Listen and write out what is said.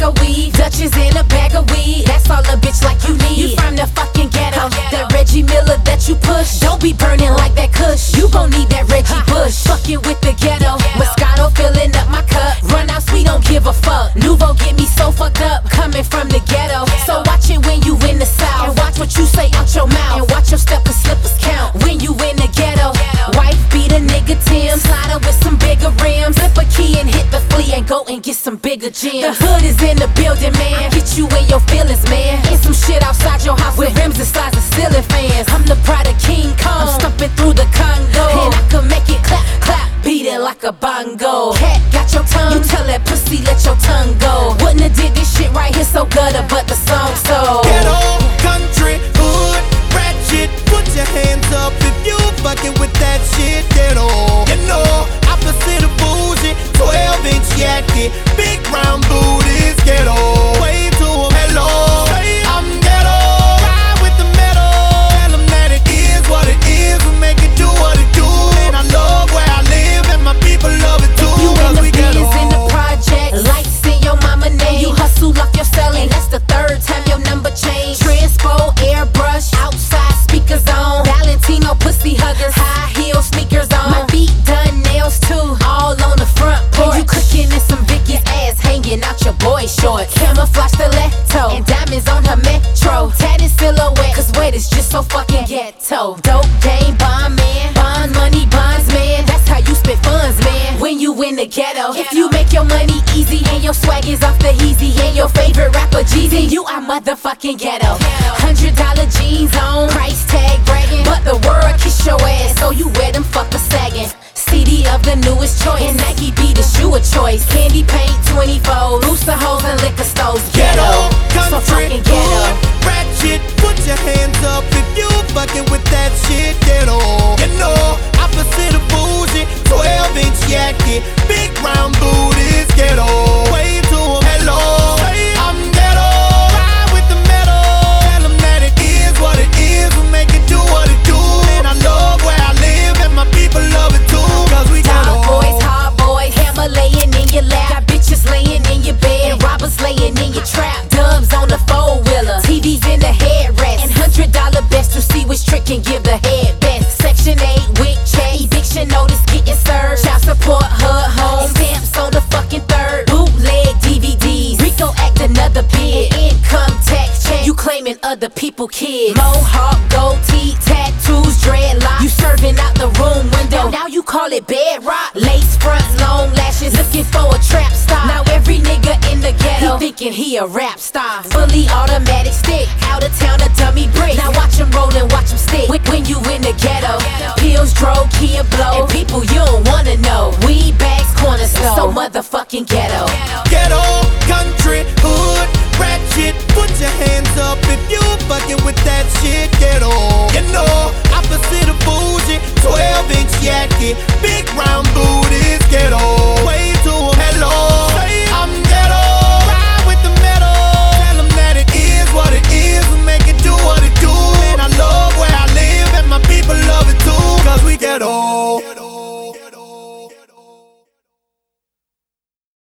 of weed, Dutchess in a bag of weed. That's all a bitch like you need. You from the fucking ghetto, that Reggie Miller that you push. Don't be burning like that Kush. You gon' need that Reggie Bush. Fucking with the ghetto, Moscato filling up my cup. Run out, we don't give a fuck. Nuvo get me so fucked up, coming from the ghetto. So watch it when you in the south, and watch what you say out your mouth, and watch your step 'cause slippers count when you in the ghetto. Wife beat a nigga Tim, slide up with some bigger rims, flip a key and hit the flea and go and get some bigger gems. The hood is in the building, man. Get you in your feelings, man. And some shit outside your house with rims the size of ceiling fans. I'm the pride of King Kong, I'm stumping through the Congo, and I can make it clap, clap, beat it like a bongo. Cat got your tongue, you tell that pussy let your tongue go. Wouldn't have did this shit right here so gutter, but the song so. Ghetto, country, hood, ratchet. Put your hands up if you fucking with that shit. Ghetto, you know, opposite of bougie, 12-inch yakky, big round booties. Ghetto, wave to 'em, hello. I'm ghetto, ride with the metal. Tell 'em that it is what it is, we make it do what it do. And I love where I live, and my people love it too. You in Cause the we ghetto. biz in the project, lights in your mama name. You hustle off your selling, that's the third time your number changed. Transpo, airbrush, outside speakers on. Valentino pussy huggers, high heel sneakers on. My feet done, nails too, all on the front porch. And you cooking in some Vicky's ass, hanging out your boy shorts. Camouflage stiletto, and diamonds on her metro. Tatted silhouette, 'cause wet is just so fucking ghetto. Dope game, bond man, bond money, bonds man. That's how you spend funds, man, when you in the ghetto. If you make your money easy, and your swag is off the easy, and your favorite rapper Jeezy, you are motherfucking ghetto. $100 jeans on, price tag bragging, but the world kiss your ass, so you wear them fuckers sagging. CD of the newest choice, and Nike be the shoe of choice. Candy paint 24, booster holes and liquor stores. Ghetto, So country, fucking ghetto. hood, ratchet. Put your hands up if you fucking with that shit. Ghetto, you know, opposite of bougie, 12-inch yakky, big round booties. Ghetto, wave to 'em, hello. I'm ghetto, ride with the metal. Tell 'em that it is what it is, we make it do what it do. And I love where I live, and my people love it too. 'Cause we Top ghetto. boys, hard boys, hammer laying in your lap. Got bitches laying in your bed, and robbers laying in your trap. Dubs on the four-wheeler, TVs in the headrest, and $100 best to see which trick can give the head best. Section 8 with check, eviction notice getting served. Child support, HUD home, stamps on the fucking third. Bootleg DVDs, RICO Act another bid. Income tax check, you claiming other people kids. Mohawk, gold teeth, tattoos, dreadlocks. You serving out the room window, now you call it bedrock. Lace fronts, long lashes, looking for a trap star. Now every nigga in the ghetto, he thinking he a rap star. Fully automatic stick, out of town a dummy brick. Now watch him roll and watch him stick when you in the ghetto. Pills, drove, Kia blow, and people you don't wanna know. Weed bags, corner store, so motherfucking ghetto. Ghetto, country, hood, ratchet. Put your hands up if you fucking with that shit. Ghetto, you know, opposite of bougie, 12-inch yakky,